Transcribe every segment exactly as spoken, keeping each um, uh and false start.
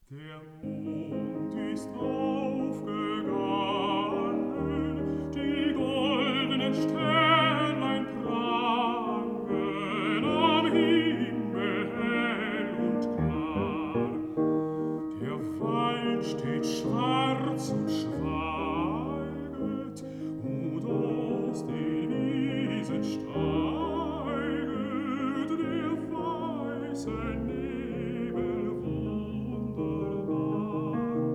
Der Mond ist aufgegangen, die goldenen Sternlein prangen am Himmel hell und klar. Der Wald steht schwarz und schweiget, und aus den Wiesen steiget der weiße Nebel wunderbar.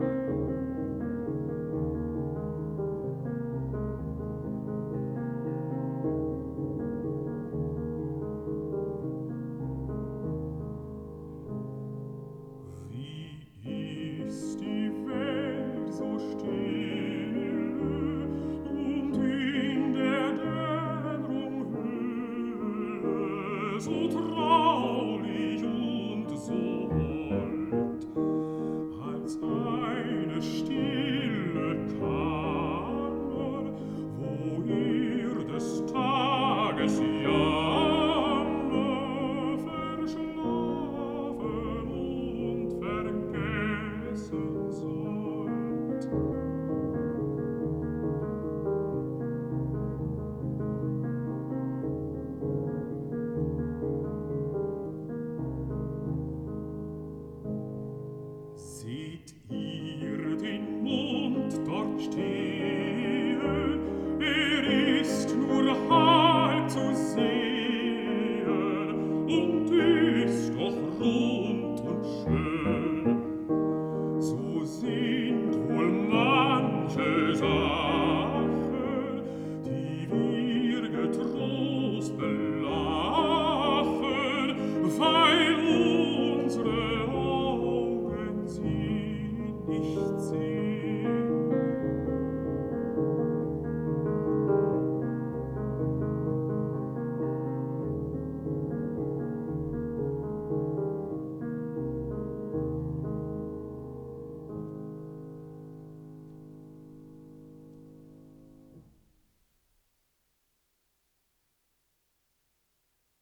Wie ist die Welt so still und in der Dämmerung Höhle so traulich und so hold, als eine stille Kammer, wo ihr des Tages Jammer verschlafen und vergessen sollt. Seht ihr den Mond dort stehen? Er ist nur halb zu sehen und ist doch rund und schön. So sind wohl manche Sachen, die wir getrost belachen, weil unsere Augen sie nicht sehen.